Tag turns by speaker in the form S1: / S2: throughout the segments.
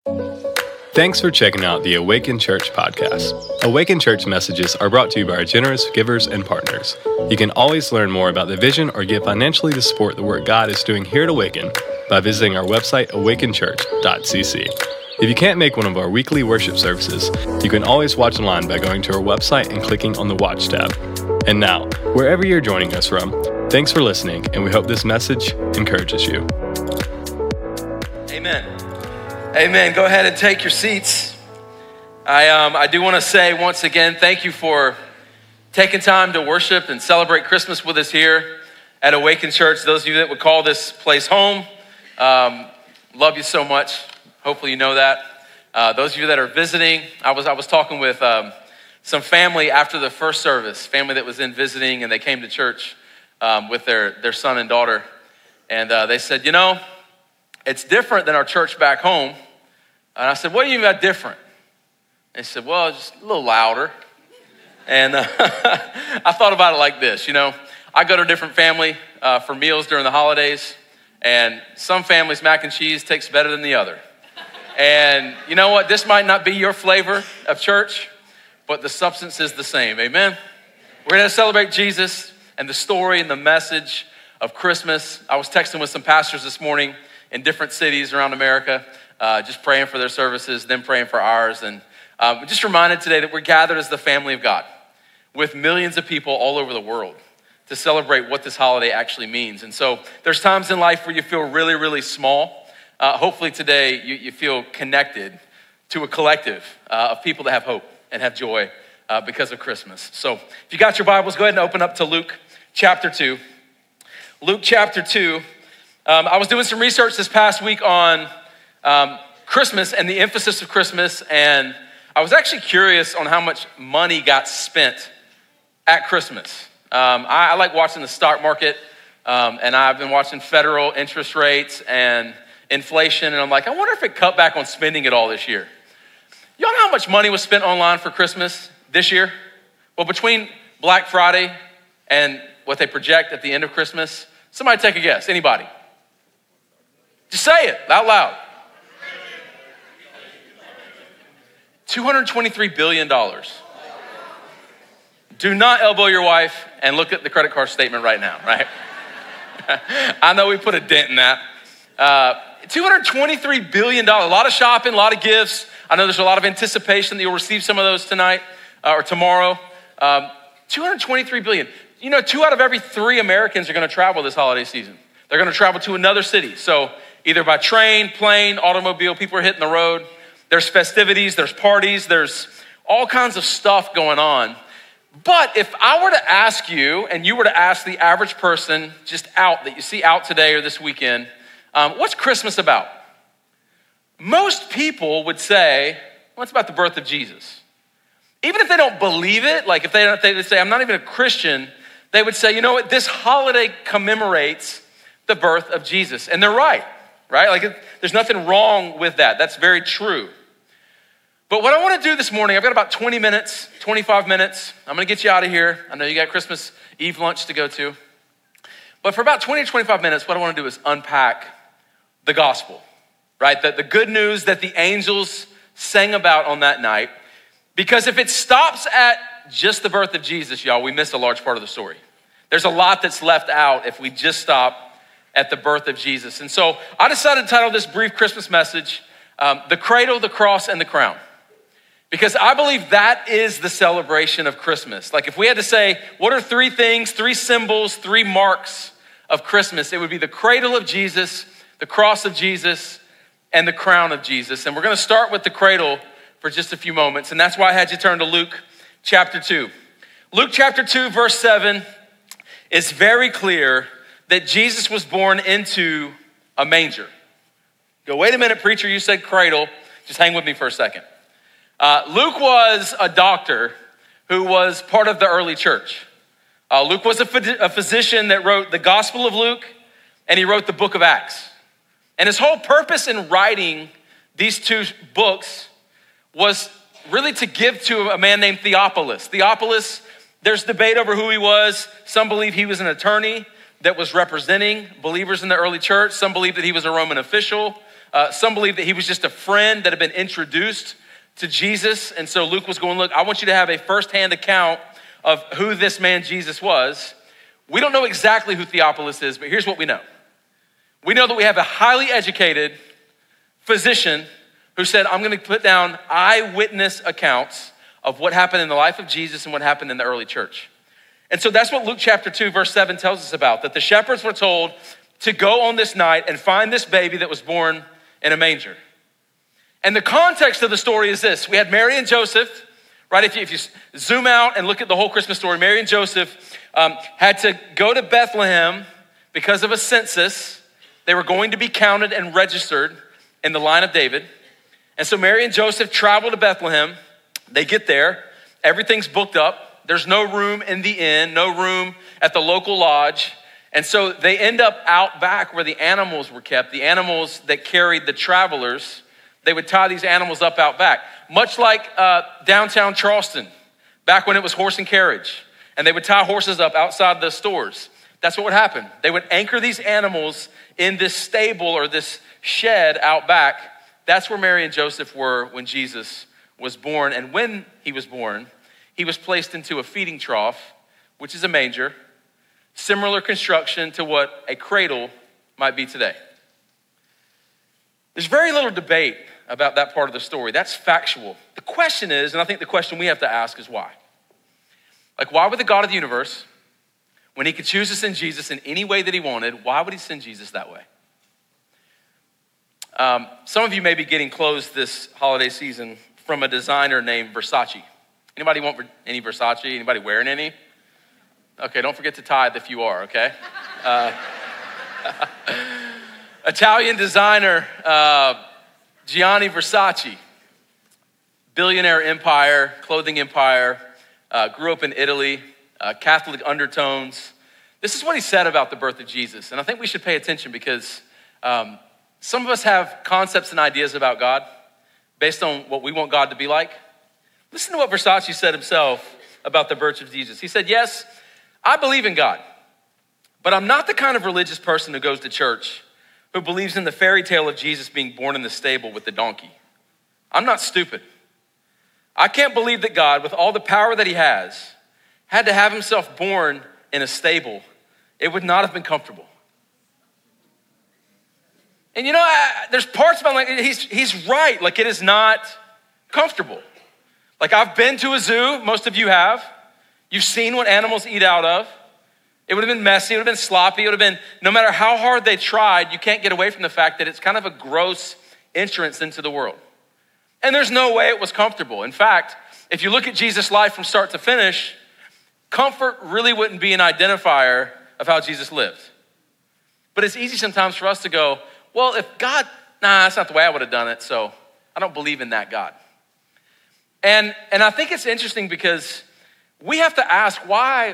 S1: Thanks for checking out the Awaken Church podcast. Awaken Church messages are brought to you by our generous givers and partners. You can always learn more about the vision or give financially to support the work God is doing here at Awaken by visiting our website, awakenchurch.cc. If you can't make one of our weekly worship services, you can always watch online by going to our website and clicking on the Watch tab. And now, wherever you're joining us from, thanks for listening, and we hope this message encourages you.
S2: Amen. Amen. Go ahead and take your seats. I do want to say once again, thank you for taking time to worship and celebrate Christmas with us here at Awaken Church. Those of you that would call this place home, love you so much. Hopefully you know that. Those of you that are visiting, I was talking with some family after the first service, family that was in visiting, and they came to church with their son and daughter. And they said, you know, it's different than our church back home. And I said, what do you mean by different? They said, well, it's just a little louder. And I thought about it like this, you know, I go to a different family for meals during the holidays, and some families' mac and cheese tastes better than the other. And you know what? This might not be your flavor of church, but the substance is the same, amen? We're gonna celebrate Jesus and the story and the message of Christmas. I was texting with some pastors this morning in different cities around America, just praying for their services, them praying for ours. And just reminded today that we're gathered as the family of God with millions of people all over the world to celebrate what this holiday actually means. And so there's times in life where you feel really, really small. Hopefully today you feel connected to a collective of people that have hope and have joy because of Christmas. So if you got your Bibles, go ahead and open up to Luke chapter 2. Luke chapter 2. I was doing some research this past week on Christmas and the emphasis of Christmas, and I was actually curious on how much money got spent at Christmas. I like watching the stock market, and I've been watching federal interest rates and inflation, and I'm like, I wonder if it cut back on spending at all this year. Y'all know how much money was spent online for Christmas this year? Well, between Black Friday and what they project at the end of Christmas, somebody take a guess, anybody? Just say it out loud. $223 billion. Do not elbow your wife and look at the credit card statement right now, right? I know we put a dent in that. $223 billion, a lot of shopping, a lot of gifts. I know there's a lot of anticipation that you'll receive some of those tonight or tomorrow. $223 billion. You know, 2 out of every 3 Americans are gonna travel this holiday season. They're gonna travel to another city. So either by train, plane, automobile, people are hitting the road. There's festivities, there's parties, there's all kinds of stuff going on. But if I were to ask you, and you were to ask the average person just out that you see out today or this weekend, what's Christmas about? Most people would say, well, it's about the birth of Jesus. Even if they don't believe it, like if they say, I'm not even a Christian, they would say, you know what, this holiday commemorates the birth of Jesus. And they're right? Like there's nothing wrong with that. That's very true. But what I want to do this morning, I've got about 20 minutes, 25 minutes. I'm going to get you out of here. I know you got Christmas Eve lunch to go to. But for about 20 to 25 minutes, what I want to do is unpack the gospel, right? The good news that the angels sang about on that night. Because if it stops at just the birth of Jesus, y'all, we miss a large part of the story. There's a lot that's left out if we just stop at the birth of Jesus. And so I decided to title this brief Christmas message, The Cradle, the Cross, and the Crown. Because I believe that is the celebration of Christmas. Like if we had to say, what are 3 things, 3 symbols, 3 marks of Christmas, it would be the cradle of Jesus, the cross of Jesus, and the crown of Jesus. And we're gonna start with the cradle for just a few moments. And that's why I had you turn to Luke chapter 2. Luke chapter 2, verse 7 is very clear that Jesus was born into a manger. Go, wait a minute, preacher, you said cradle. Just hang with me for a second. Luke was a doctor who was part of the early church. Luke was a physician that wrote the Gospel of Luke, and he wrote the book of Acts. And his whole purpose in writing these 2 books was really to give to a man named Theophilus. Theophilus, there's debate over who he was. Some believe he was an attorney that was representing believers in the early church. Some believe that he was a Roman official. Some believe that he was just a friend that had been introduced to Jesus. And so Luke was going, look, I want you to have a firsthand account of who this man Jesus was. We don't know exactly who Theophilus is, but here's what we know. We know that we have a highly educated physician who said, I'm gonna put down eyewitness accounts of what happened in the life of Jesus and what happened in the early church. And so that's what Luke chapter 2, verse 7 tells us about, that the shepherds were told to go on this night and find this baby that was born in a manger. And the context of the story is this. We had Mary and Joseph, right? If you zoom out and look at the whole Christmas story, Mary and Joseph had to go to Bethlehem because of a census. They were going to be counted and registered in the line of David. And so Mary and Joseph travel to Bethlehem. They get there. Everything's booked up. There's no room in the inn, no room at the local lodge. And so they end up out back where the animals were kept, the animals that carried the travelers. They would tie these animals up out back, much like downtown Charleston, back when it was horse and carriage. And they would tie horses up outside the stores. That's what would happen. They would anchor these animals in this stable or this shed out back. That's where Mary and Joseph were when Jesus was born. And when he was born, he was placed into a feeding trough, which is a manger, similar construction to what a cradle might be today. There's very little debate about that part of the story. That's factual. The question is, and I think the question we have to ask is why? Like, why would the God of the universe, when he could choose to send Jesus in any way that he wanted, why would he send Jesus that way? Some of you may be getting clothes this holiday season from a designer named Versace. Anybody want any Versace? Anybody wearing any? Okay, don't forget to tithe if you are, okay? Italian designer Gianni Versace, billionaire empire, clothing empire, grew up in Italy, Catholic undertones. This is what he said about the birth of Jesus. And I think we should pay attention because some of us have concepts and ideas about God based on what we want God to be like. Listen to what Versace said himself about the birth of Jesus. He said, yes, I believe in God, but I'm not the kind of religious person who goes to church who believes in the fairy tale of Jesus being born in the stable with the donkey. I'm not stupid. I can't believe that God, with all the power that he has, had to have himself born in a stable. It would not have been comfortable. And you know, there's parts about like, he's right. Like, it is not comfortable. Like, I've been to a zoo, most of you have. You've seen what animals eat out of. It would have been messy, it would have been sloppy, it would have been, no matter how hard they tried, you can't get away from the fact that it's kind of a gross entrance into the world. And there's no way it was comfortable. In fact, if you look at Jesus' life from start to finish, comfort really wouldn't be an identifier of how Jesus lived. But it's easy sometimes for us to go, well, if God, that's not the way I would have done it, so I don't believe in that God. And I think it's interesting because we have to ask why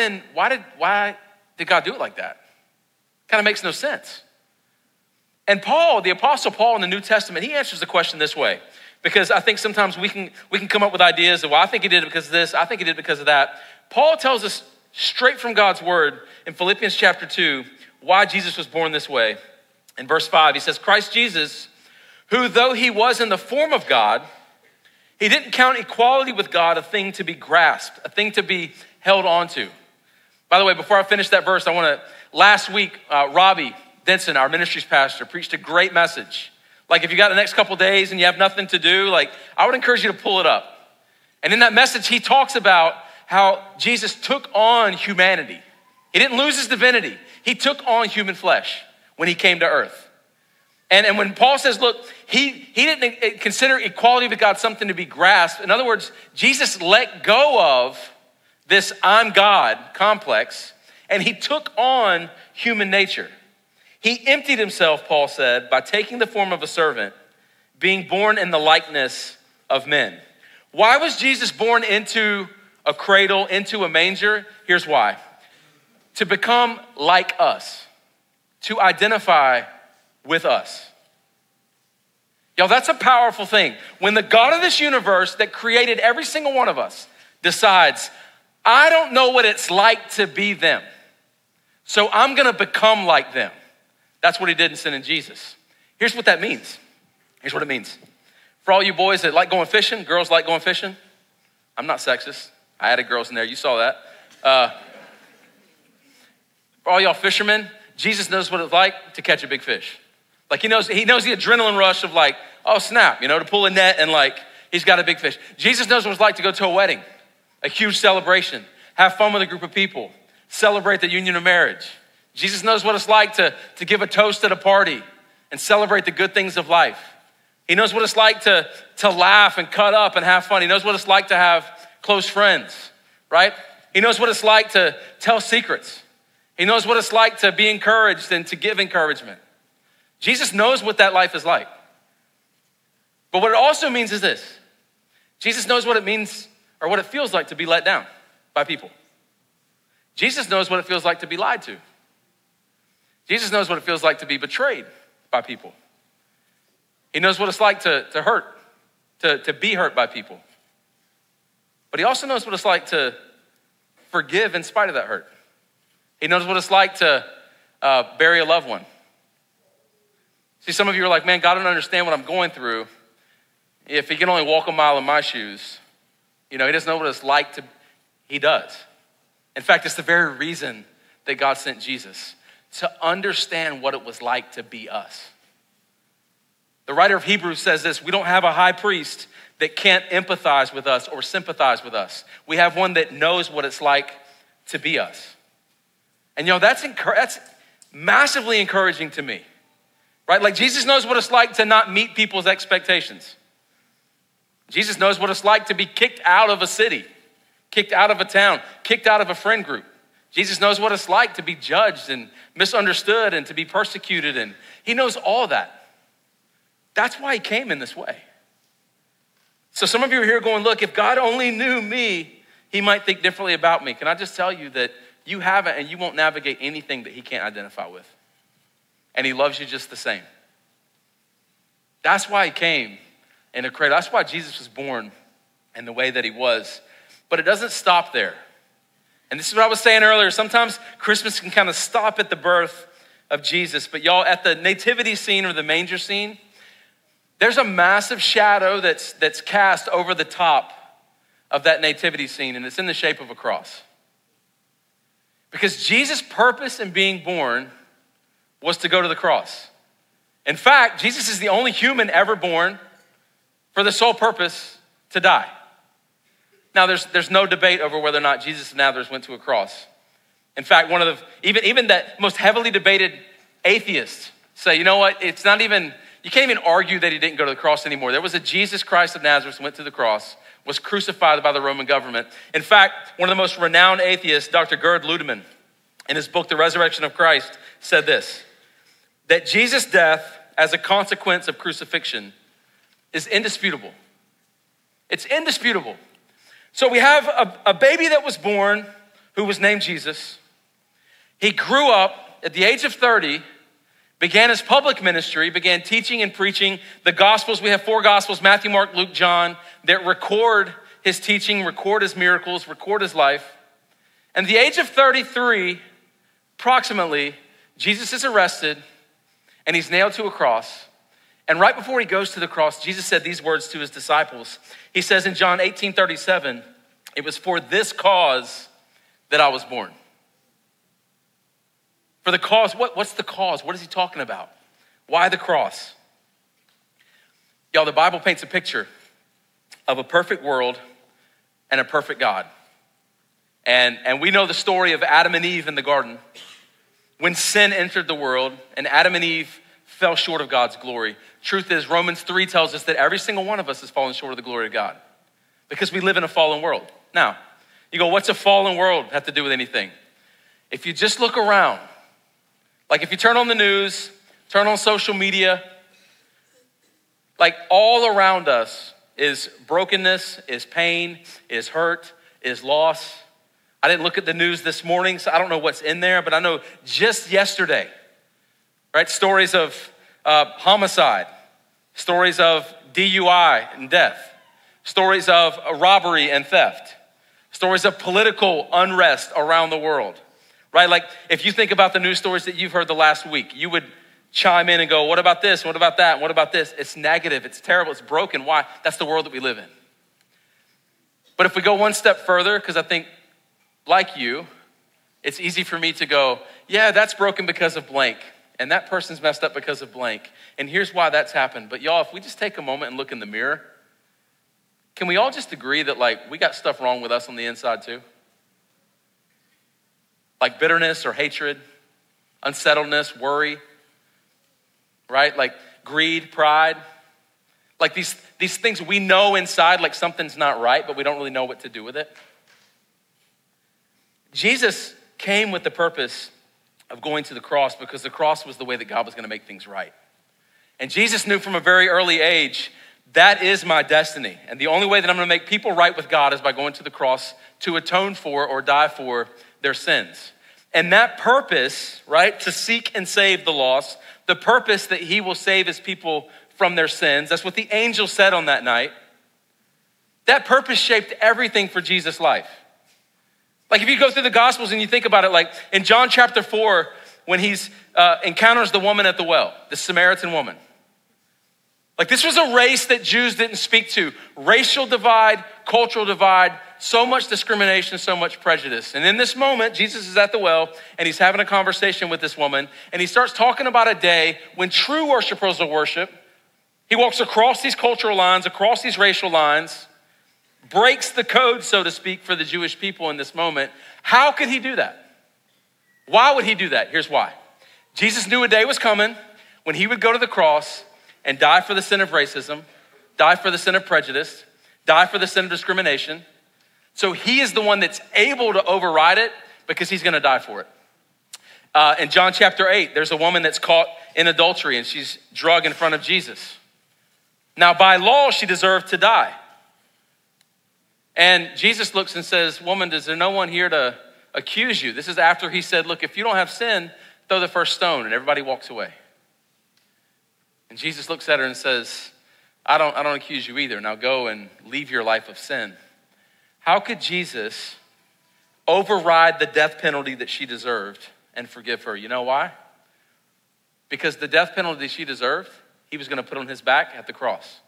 S2: did God do it like that? Kind of makes no sense. And Paul, the Apostle Paul in the New Testament, he answers the question this way, because I think sometimes we can come up with ideas of, well, I think he did it because of this, I think he did it because of that. Paul tells us straight from God's word in Philippians chapter 2 why Jesus was born this way. In verse 5, he says, Christ Jesus, who though he was in the form of God, he didn't count equality with God a thing to be grasped, a thing to be held onto. By the way, before I finish that verse, last week, Robbie Denson, our ministries pastor, preached a great message. Like, if you got the next couple days and you have nothing to do, like, I would encourage you to pull it up. And in that message, he talks about how Jesus took on humanity. He didn't lose his divinity. He took on human flesh when he came to earth. And when Paul says, look, he didn't consider equality with God something to be grasped. In other words, Jesus let go of this I'm God complex, and he took on human nature. He emptied himself, Paul said, by taking the form of a servant, being born in the likeness of men. Why was Jesus born into a cradle, into a manger? Here's why. To become like us, to identify with us. Y'all, that's a powerful thing. When the God of this universe that created every single one of us decides, I don't know what it's like to be them, so I'm gonna become like them. That's what he did in sending Jesus. Here's what that means. Here's what it means. For all you boys that like going fishing, girls like going fishing, I'm not sexist. I added girls in there, you saw that. For all y'all fishermen, Jesus knows what it's like to catch a big fish. Like he knows the adrenaline rush of like, oh snap, to pull a net and like, he's got a big fish. Jesus knows what it's like to go to a wedding, a huge celebration, have fun with a group of people, celebrate the union of marriage. Jesus knows what it's like to give a toast at a party and celebrate the good things of life. He knows what it's like to laugh and cut up and have fun. He knows what it's like to have close friends, right? He knows what it's like to tell secrets. He knows what it's like to be encouraged and to give encouragement. Jesus knows what that life is like. But what it also means is this. Jesus knows what it means or what it feels like to be let down by people. Jesus knows what it feels like to be lied to. Jesus knows what it feels like to be betrayed by people. He knows what it's like to hurt, to be hurt by people. But he also knows what it's like to forgive in spite of that hurt. He knows what it's like to bury a loved one. See, some of you are like, man, God don't understand what I'm going through. If he can only walk a mile in my shoes, he doesn't know what it's like to, he does. In fact, it's the very reason that God sent Jesus, to understand what it was like to be us. The writer of Hebrews says this, we don't have a high priest that can't empathize with us or sympathize with us. We have one that knows what it's like to be us. And that's massively encouraging to me, right? Like Jesus knows what it's like to not meet people's expectations. Jesus knows what it's like to be kicked out of a city, kicked out of a town, kicked out of a friend group. Jesus knows what it's like to be judged and misunderstood and to be persecuted, and he knows all that. That's why he came in this way. So some of you are here going, look, if God only knew me, he might think differently about me. Can I just tell you that you haven't and you won't navigate anything that he can't identify with. And he loves you just the same. That's why he came in a cradle. That's why Jesus was born in the way that he was. But it doesn't stop there. And this is what I was saying earlier. Sometimes Christmas can kind of stop at the birth of Jesus. But y'all, at the nativity scene or the manger scene, there's a massive shadow that's cast over the top of that nativity scene, and it's in the shape of a cross. Because Jesus' purpose in being born was to go to the cross. In fact, Jesus is the only human ever born for the sole purpose to die. Now, there's no debate over whether or not Jesus of Nazareth went to a cross. In fact, one of the, even that most heavily debated atheists say, you know what, it's not even, you can't even argue that he didn't go to the cross anymore. There was a Jesus Christ of Nazareth who went to the cross, was crucified by the Roman government. In fact, one of the most renowned atheists, Dr. Gerd Ludemann, in his book, The Resurrection of Christ, said this, that Jesus' death as a consequence of crucifixion is indisputable. It's indisputable. So we have a baby that was born who was named Jesus. He grew up at the age of 30, began his public ministry, began teaching and preaching the Gospels. We have 4 Gospels, Matthew, Mark, Luke, John, that record his teaching, record his miracles, record his life. And at the age of 33, approximately, Jesus is arrested and he's nailed to a cross. And right before he goes to the cross, Jesus said these words to his disciples. He says in John 18:37, it was for this cause that I was born. For the cause, what's the cause? What is he talking about? Why the cross? Y'all, the Bible paints a picture of a perfect world and a perfect God. And we know the story of Adam and Eve in the garden. When sin entered the world and Adam and Eve fell short of God's glory. Truth is, Romans 3 tells us that every single one of us has fallen short of the glory of God because we live in a fallen world. Now, you go, what's a fallen world have to do with anything? If you just look around, like if you turn on the news, turn on social media, like all around us is brokenness, is pain, is hurt, is loss. I didn't look at the news this morning, so I don't know what's in there, but I know just yesterday, right? Stories of homicide, stories of DUI and death, stories of robbery and theft, stories of political unrest around the world, right? Like if you think about the news stories that you've heard the last week, you would chime in and go, what about this? What about that? And what about this? It's negative, it's terrible, it's broken. Why? That's the world that we live in. But if we go one step further, because I think, like you, it's easy for me to go, yeah, that's broken because of blank. And that person's messed up because of blank. And here's why that's happened. But y'all, if we just take a moment and look in the mirror, can we all just agree that like we got stuff wrong with us on the inside too? Like bitterness or hatred, unsettledness, worry, right? Like greed, pride. Like these things we know inside like something's not right, but we don't really know what to do with it. Jesus came with the purpose of going to the cross because the cross was the way that God was gonna make things right. And Jesus knew from a very early age, that is my destiny. And the only way that I'm gonna make people right with God is by going to the cross to atone for or die for their sins. And that purpose, right, to seek and save the lost, the purpose that he will save his people from their sins, that's what the angel said on that night. That purpose shaped everything for Jesus' life. Like if you go through the Gospels and you think about it, like in John chapter 4, when he's encounters the woman at the well, the Samaritan woman. Like this was a race that Jews didn't speak to. Racial divide, cultural divide, so much discrimination, so much prejudice. And in this moment, Jesus is at the well and he's having a conversation with this woman and he starts talking about a day when true worshipers will worship. He walks across these cultural lines, across these racial lines, breaks the code, so to speak, for the Jewish people in this moment. How could he do that? Why would he do that? Here's why. Jesus knew a day was coming when he would go to the cross and die for the sin of racism, die for the sin of prejudice, die for the sin of discrimination. So he is the one that's able to override it because he's gonna die for it. In John chapter 8, there's a woman that's caught in adultery and she's drugged in front of Jesus. Now by law, she deserved to die. And Jesus looks and says, woman, is there no one here to accuse you? This is after he said, look, if you don't have sin, throw the first stone, and everybody walks away. And Jesus looks at her and says, I don't accuse you either. Now go and leave your life of sin. How could Jesus override the death penalty that she deserved and forgive her? You know why? Because the death penalty she deserved, he was gonna put on his back at the cross.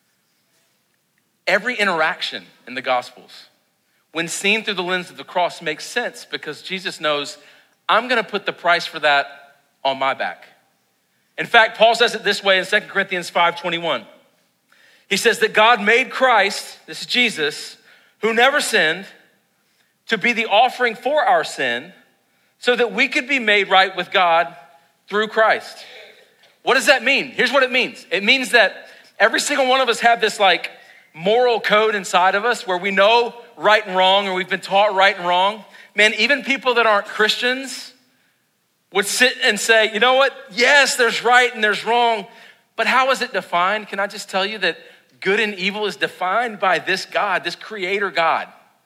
S2: Every interaction in the Gospels, when seen through the lens of the cross, makes sense because Jesus knows, I'm gonna put the price for that on my back. In fact, Paul says it this way in 2 Corinthians 5:21. He says that God made Christ, this is Jesus, who never sinned, to be the offering for our sin so that we could be made right with God through Christ. What does that mean? Here's what it means. It means that every single one of us have this like moral code inside of us where we know right and wrong, or we've been taught right and wrong. Man, even people that aren't Christians would sit and say, you know what? Yes, there's right and there's wrong, but how is it defined? Can I just tell you that good and evil is defined by this God, this creator God.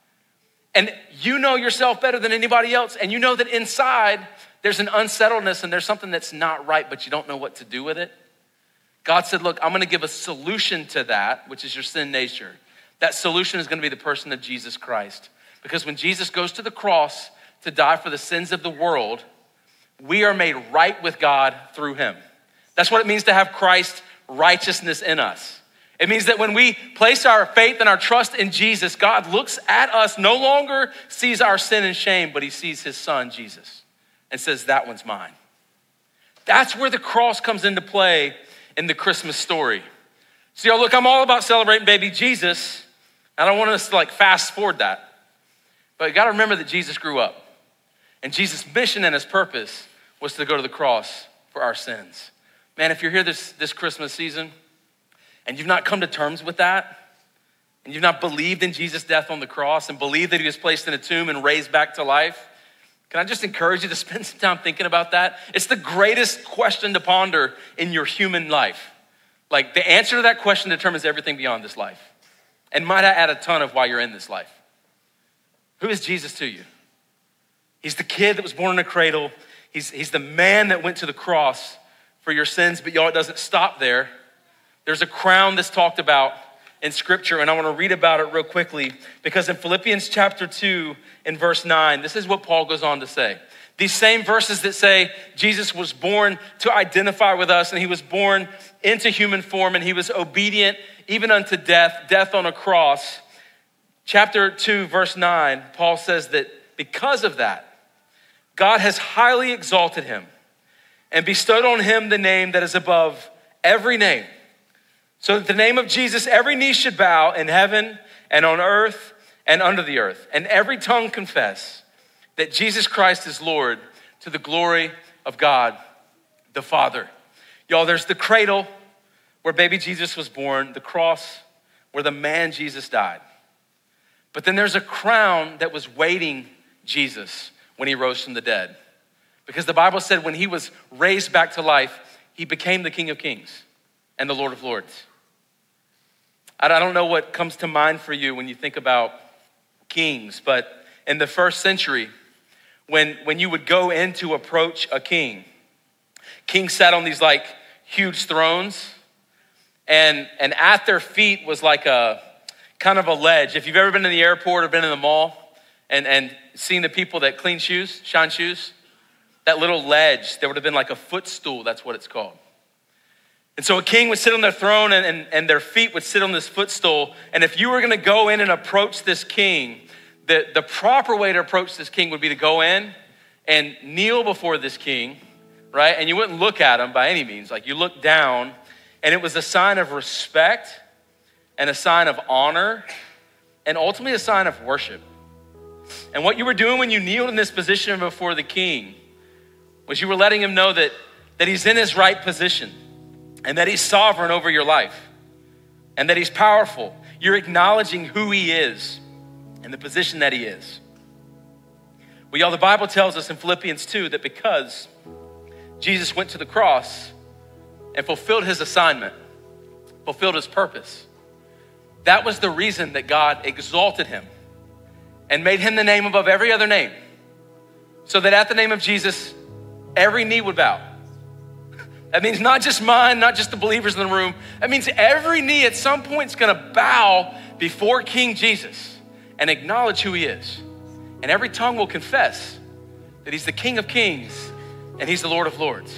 S2: And you know yourself better than anybody else, and you know that inside there's an unsettledness and there's something that's not right, but you don't know what to do with it. God said, look, I'm gonna give a solution to that, which is your sin nature. That solution is gonna be the person of Jesus Christ. Because when Jesus goes to the cross to die for the sins of the world, we are made right with God through him. That's what it means to have Christ's righteousness in us. It means that when we place our faith and our trust in Jesus, God looks at us, no longer sees our sin and shame, but he sees his son, Jesus, and says, that one's mine. That's where the cross comes into play in the Christmas story. So y'all, look, I'm all about celebrating baby Jesus. I don't want us to like fast forward that. But you gotta remember that Jesus grew up. And Jesus' mission and his purpose was to go to the cross for our sins. Man, if you're here this Christmas season and you've not come to terms with that, and you've not believed in Jesus' death on the cross and believed that he was placed in a tomb and raised back to life, can I just encourage you to spend some time thinking about that? It's the greatest question to ponder in your human life. Like the answer to that question determines everything beyond this life. And might I add a ton of why you're in this life. Who is Jesus to you? He's the kid that was born in a cradle. He's the man that went to the cross for your sins, but y'all, it doesn't stop there. There's a crown that's talked about in scripture, and I wanna read about it real quickly because in Philippians chapter 2 in verse 9, this is what Paul goes on to say. These same verses that say Jesus was born to identify with us, and he was born into human form, and he was obedient even unto death on a cross. Chapter 2, verse 9, Paul says that because of that, God has highly exalted him and bestowed on him the name that is above every name. So that the name of Jesus, every knee should bow in heaven and on earth and under the earth, and every tongue confess that Jesus Christ is Lord, to the glory of God the Father. Y'all, there's the cradle where baby Jesus was born, the cross where the man Jesus died. But then there's a crown that was waiting Jesus when he rose from the dead. Because the Bible said when he was raised back to life, he became the King of Kings and the Lord of Lords. I don't know what comes to mind for you when you think about kings, but in the first century, when you would go in to approach a king, kings sat on these like huge thrones, and at their feet was like a kind of a ledge. If you've ever been in the airport or been in the mall and seen the people that clean shoes, shine shoes, that little ledge, there would have been like a footstool, that's what it's called. And so a king would sit on their throne and their feet would sit on this footstool. And if you were gonna go in and approach this king, the proper way to approach this king would be to go in and kneel before this king, right? And you wouldn't look at him by any means. Like you look down, and it was a sign of respect and a sign of honor and ultimately a sign of worship. And what you were doing when you kneeled in this position before the king was you were letting him know that he's in his right position and that he's sovereign over your life and that he's powerful. You're acknowledging who he is and the position that he is. Well, y'all, the Bible tells us in Philippians 2 that because Jesus went to the cross and fulfilled his assignment, fulfilled his purpose, that was the reason that God exalted him and made him the name above every other name, so that at the name of Jesus, every knee would bow. That means not just mine, not just the believers in the room. That means every knee at some point is gonna bow before King Jesus and acknowledge who he is. And every tongue will confess that he's the King of Kings and he's the Lord of Lords.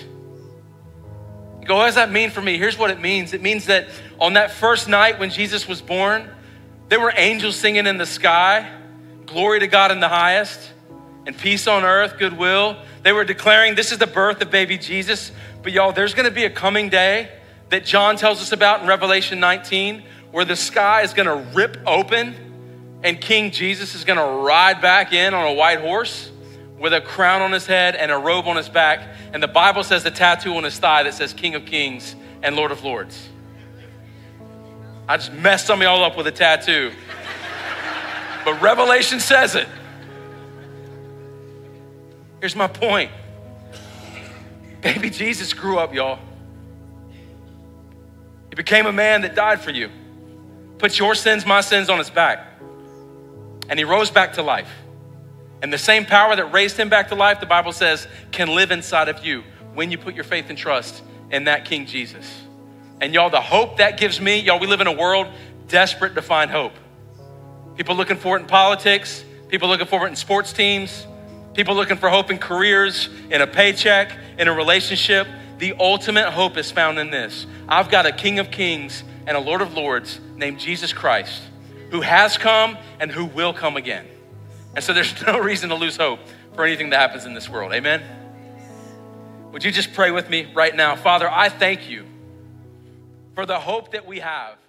S2: You go, what does that mean for me? Here's what it means. It means that on that first night when Jesus was born, there were angels singing in the sky, glory to God in the highest, and peace on earth, goodwill. They were declaring this is the birth of baby Jesus. But y'all, there's gonna be a coming day that John tells us about in Revelation 19, where the sky is gonna rip open and King Jesus is gonna ride back in on a white horse with a crown on his head and a robe on his back. And the Bible says the tattoo on his thigh that says King of Kings and Lord of Lords. I just messed some of y'all up with a tattoo. But Revelation says it. Here's my point. Baby Jesus grew up, y'all. He became a man that died for you. Put your sins, my sins on his back. And he rose back to life. And the same power that raised him back to life, the Bible says, can live inside of you when you put your faith and trust in that King Jesus. And y'all, the hope that gives me, y'all, we live in a world desperate to find hope. People looking for it in politics, people looking for it in sports teams, people looking for hope in careers, in a paycheck, in a relationship. The ultimate hope is found in this. I've got a King of Kings and a Lord of Lords named Jesus Christ, who has come and who will come again. And so there's no reason to lose hope for anything that happens in this world, amen? Would you just pray with me right now? Father, I thank you for the hope that we have